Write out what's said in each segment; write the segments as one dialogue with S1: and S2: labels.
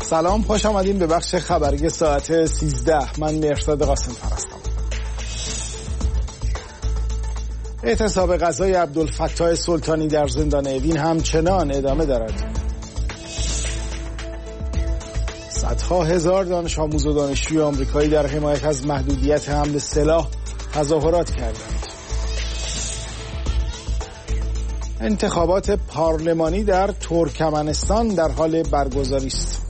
S1: سلام، خوش آمدین به بخش خبری ساعت 13. من مهرداد قاسم‌فر هستم. اعتصاب غذای عبدالفتاح سلطانی در زندان اوین همچنان ادامه دارد. صدها هزار دانش آموز و دانشجوی آمریکایی در حمایت از محدودیت حمل سلاح تظاهرات کردند. انتخابات پارلمانی در ترکمنستان در حال برگزاری است.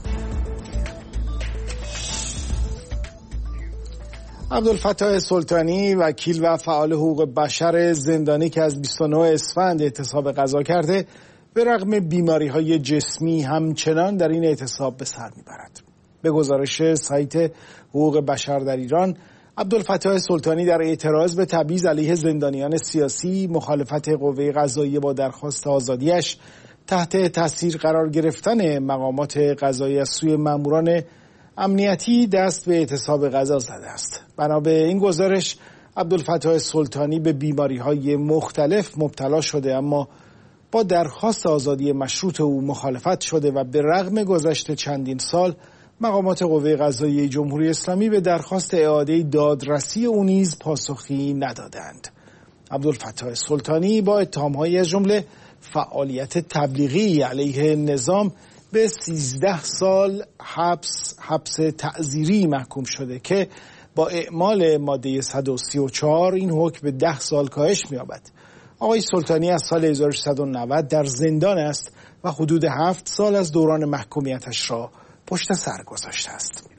S1: عبدالفتاح سلطانی، وکیل و فعال حقوق بشر زندانی که از 29 اسفند اعتصاب غذا کرده، به رغم بیماری‌های جسمی همچنان در این اعتصاب به سر می‌برد. به گزارش سایت حقوق بشر در ایران، عبدالفتاح سلطانی در اعتراض به تبعیض علیه زندانیان سیاسی، مخالفت قوه قضاییه با درخواست آزادیش، تحت تاثیر قرار گرفتن مقامات قضایی از سوی ماموران امنیتی دست به اعتصاب غذا زده است. بنا به این گزارش، عبدالفتاح سلطانی به بیماری‌های مختلف مبتلا شده، اما با درخواست آزادی مشروط او مخالفت شده و به رغم گذشت چندین سال مقامات قوه قضاییه جمهوری اسلامی به درخواست اعاده دادرسی او نیز پاسخی ندادند. عبدالفتاح سلطانی با اتهام‌هایی از جمله فعالیت تبلیغی علیه نظام به 13 سال حبس تعزیری محکوم شده که با اعمال ماده 134 این حکم به 10 سال کاهش می‌یابد. آقای سلطانی از سال 1390 در زندان است و حدود 7 سال از دوران محکومیتش را پشت سر گذاشته است.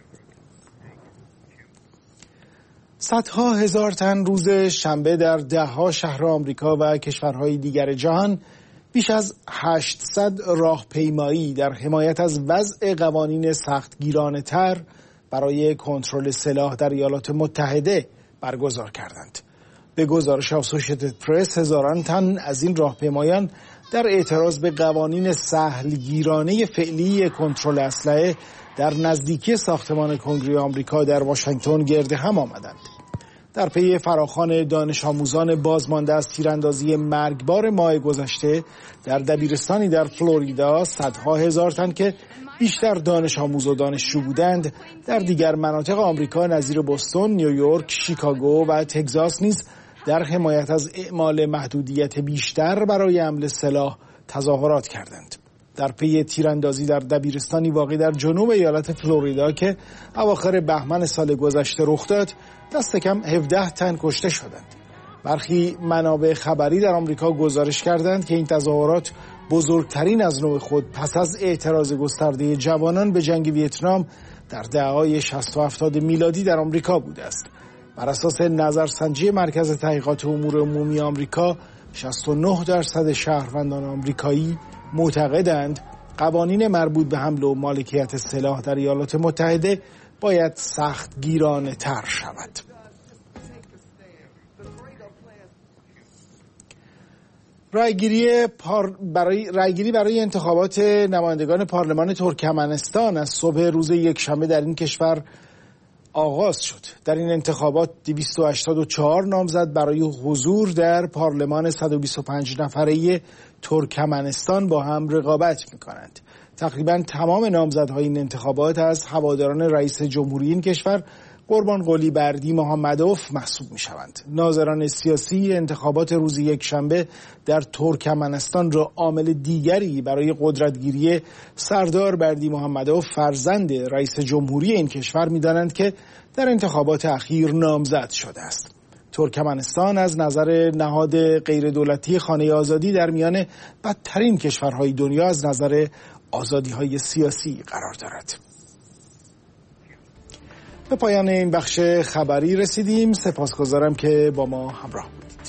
S1: صدها هزار تن روز شنبه در ده‌ها شهر آمریکا و کشورهای دیگر جهان بیش از 800 راهپیمایی در حمایت از وضع قوانین سختگیرانه‌تر برای کنترل سلاح در ایالات متحده برگزار کردند. به گزارش اسوسییتد پرس، هزاران تن از این راهپیمایان در اعتراض به قوانین سهلگیرانه فعلی کنترل اسلحه در نزدیکی ساختمان کنگره آمریکا در واشنگتن گرد هم آمدند. در پی فراخوان دانش آموزان بازمانده از تیراندازی مرگبار ماه گذشته در دبیرستانی در فلوریدا، صدها هزار تن که بیشتر دانش آموز و دانشجو بودند در دیگر مناطق آمریکا نظیر بوستون، نیویورک، شیکاگو و تگزاس نیز در حمایت از اعمال محدودیت بیشتر برای حمل سلاح تظاهرات کردند. در پی تیراندازی در دبیرستانی واقع در جنوب ایالت فلوریدا که اواخر بهمن سال گذشته رخ داد، دست کم 17 تن کشته شدند. برخی منابع خبری در آمریکا گزارش کردند که این تظاهرات بزرگترین از نوع خود پس از اعتراض گسترده جوانان به جنگ ویتنام در دهه‌های 60 و 70 میلادی در آمریکا بوده است. بر اساس نظرسنجی مرکز تحقیقات امور عمومی آمریکا، 69% شهروندان آمریکایی معتقدند قوانین مربوط به حمل و مالکیت سلاح در ایالات متحده باید سختگیرانه‌تر شود. رأیگیری برای انتخابات نمایندگان پارلمان ترکمنستان از صبح روز یکشنبه در این کشور آغاز شد. در این انتخابات 284 نامزد برای حضور در پارلمان 125 نفره ترکمنستان با هم رقابت می‌کنند. تقریباً تمام نامزدهای این انتخابات از هواداران رئیس جمهوری این کشور قربانقلی بردی محمدوف محسوب می‌شوند. ناظران سیاسی انتخابات روز یکشنبه در ترکمنستان را عامل دیگری برای قدرتگیری سردار بردی محمدوف، فرزند رئیس جمهوری این کشور، می‌دانند که در انتخابات اخیر نامزد شده است. ترکمنستان از نظر نهاد غیردولتی خانه آزادی در میان بدترین کشورهای دنیا از نظر آزادی‌های سیاسی قرار دارد. به پایان این بخش خبری رسیدیم. سپاسگزارم که با ما همراه بودید.